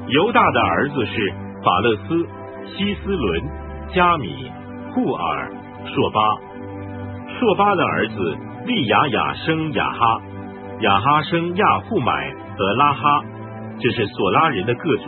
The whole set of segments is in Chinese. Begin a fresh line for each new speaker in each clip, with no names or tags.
犹大的儿子是法勒斯、希斯伦、加米、户尔、朔巴。朔巴的儿子利雅雅生雅哈，雅哈生亚户买和拉哈，这是索拉人的各族。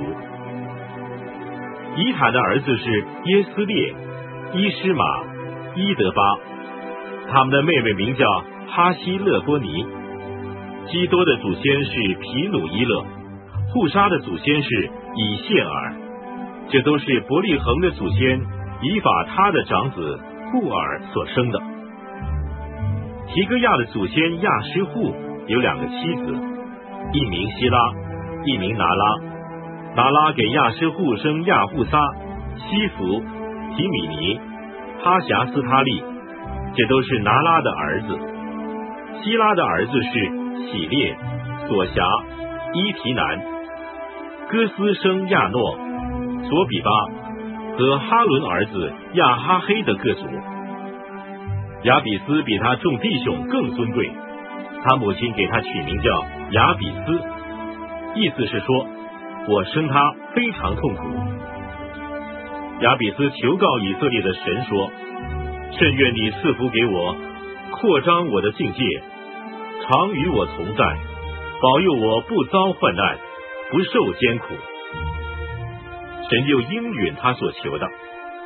以坦的儿子是耶斯列、伊施玛、伊德巴，他们的妹妹名叫哈希勒波尼。基多的祖先是皮努伊勒，户沙的祖先是以谢尔，这都是伯利恒的祖先以法他的长子户尔所生的。提戈亚的祖先亚施户有2个妻子，一名希拉，一名拿拉。拿拉给亚施户生亚户撒、西弗、提米尼、哈辖斯他利，这都是拿拉的儿子。希拉的儿子是喜列、索辖、伊提南。哥斯生亚诺、索比巴和哈伦儿子亚哈黑的各族。亚比斯比他众弟兄更尊贵，他母亲给他取名叫亚比斯，意思是说我生他非常痛苦。亚比斯求告以色列的神说，甚愿你赐福给我，扩张我的境界，常与我同在，保佑我不遭患难，不受艰苦。神就应允他所求的。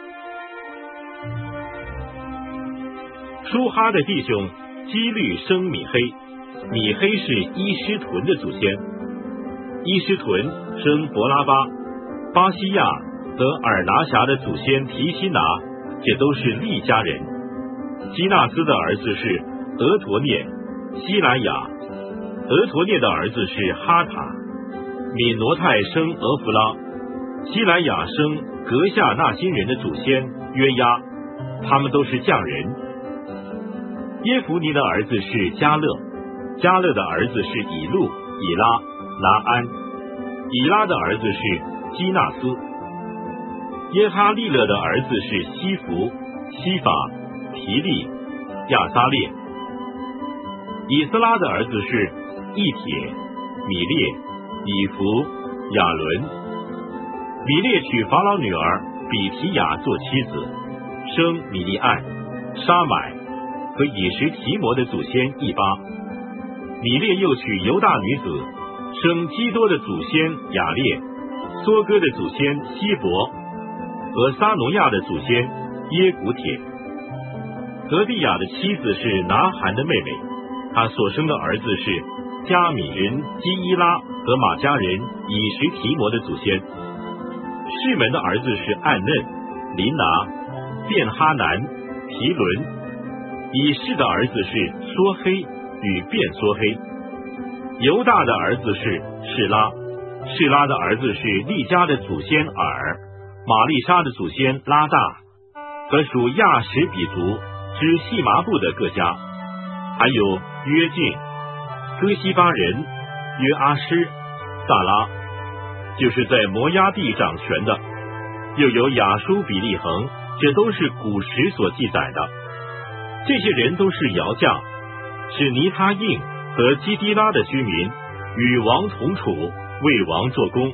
舒哈的弟兄基律生米黑，米黑是伊施屯的祖先。伊施屯生伯拉巴、巴西亚和尔拿辖的祖先提西拿，这都是利家人。基纳斯的儿子是俄陀涅、希莱亚，俄陀涅的儿子是哈塔。米挪泰生俄弗拉，希莱亚生格夏纳新人的祖先约押，他们都是匠人。耶弗尼的儿子是加勒，加勒的儿子是以路、以拉、拿安，以拉的儿子是基纳斯。耶哈利勒的儿子是西弗、西法、提利、亚撒列。以斯拉的儿子是义铁、米列、以弗、亚伦。米列娶法老女儿比提亚做妻子，生米利暗、沙买和以实提摩的祖先以巴。米列又娶犹大女子，生基多的祖先雅列、梭哥的祖先希伯和撒挪亚的祖先耶古铁。俄地亚的妻子是拿罕的妹妹，她所生的儿子是加米人基伊拉和马加人以实提摩的祖先。士门的儿子是暗嫩、林拿、便哈南、提伦。以示的儿子是梭黑与便梭黑。犹大的儿子是示拉，示拉的儿子是利家的祖先尔，玛丽莎的祖先拉大，和属亚什比族之细麻布的各家，还有约敬、哥西巴人、约阿施、萨拉，就是在摩押地掌权的，又有亚舒比利恒，这都是古时所记载的。这些人都是窑匠，是尼他印和基迪拉的居民，与王同处，为王做工。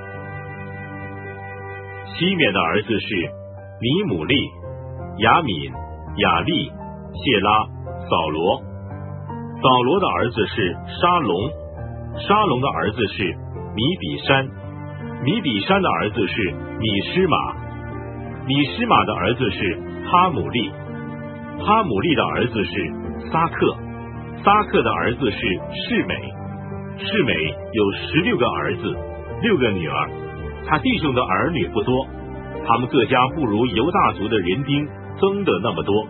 西缅的儿子是尼姆利、雅敏、雅利、谢拉、扫罗。扫罗的儿子是沙龙，沙龙的儿子是米比山，米比山的儿子是米施玛，米施玛的儿子是哈姆利，哈姆利的儿子是撒克，撒克的儿子是示美，示美有16个儿子，6个女儿，他弟兄的儿女不多，他们各家不如犹大族的人丁增的那么多。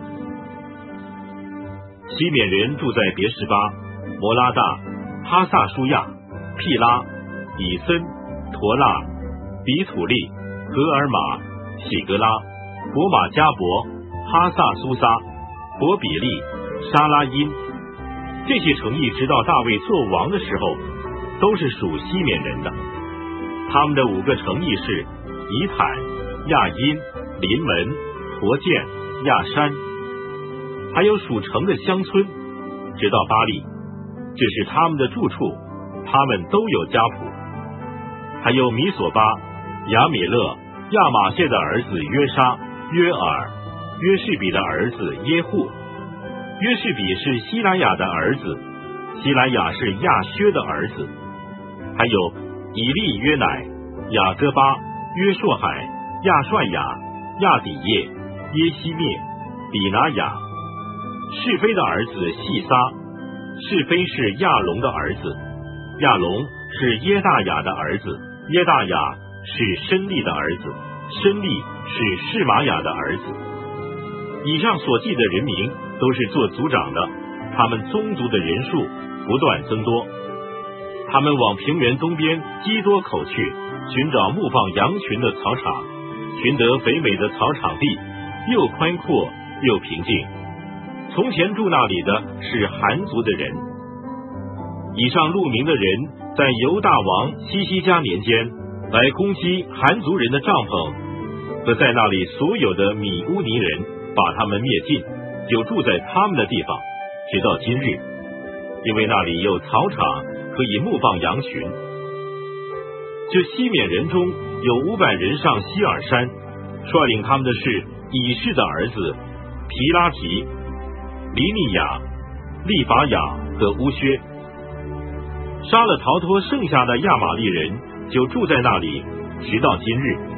西缅人住在别是巴、摩拉大、哈萨舒亚、毗拉、以森、陀拉、比土利、格尔玛、喜格拉、伯马加伯、哈萨苏撒、伯比利、沙拉因。这些城邑直到大卫做王的时候，都是属西缅人的。他们的5个城邑是以坦、亚因、临门、陀建、亚山，还有属城的乡村，直到巴利，这是他们的住处，他们都有家谱。 还有米索巴、亚米勒、亚玛谢的儿子约沙、约尔、约士比的儿子耶户。约士比是希莱亚的儿子，希莱亚是亚薛的儿子。还有以利约乃、雅各巴、约硕海、亚帅亚、亚底业、耶西灭、比拿雅。是非的儿子细撒，是非是亚龙的儿子，亚龙是耶大雅的儿子，耶大雅是申利的儿子，申利是示玛雅的儿子。以上所记的人名都是做族长的，他们宗族的人数不断增多。他们往平原东边基多口去，寻找牧放羊群的草场，寻得肥美的草场地，又宽阔又平静。从前住那里的是韩族的人。以上录名的人在犹大王西西家年间来攻击韩族人的帐篷，和在那里所有的米乌尼人，把他们灭尽，就住在他们的地方，直到今日，因为那里有草场可以牧放羊群。这西缅人中有500人上希尔山，率领他们的是以示的儿子皮拉提、黎尼亚、利法雅和乌薛。杀了逃脱剩下的亚玛利人，就住在那里，直到今日。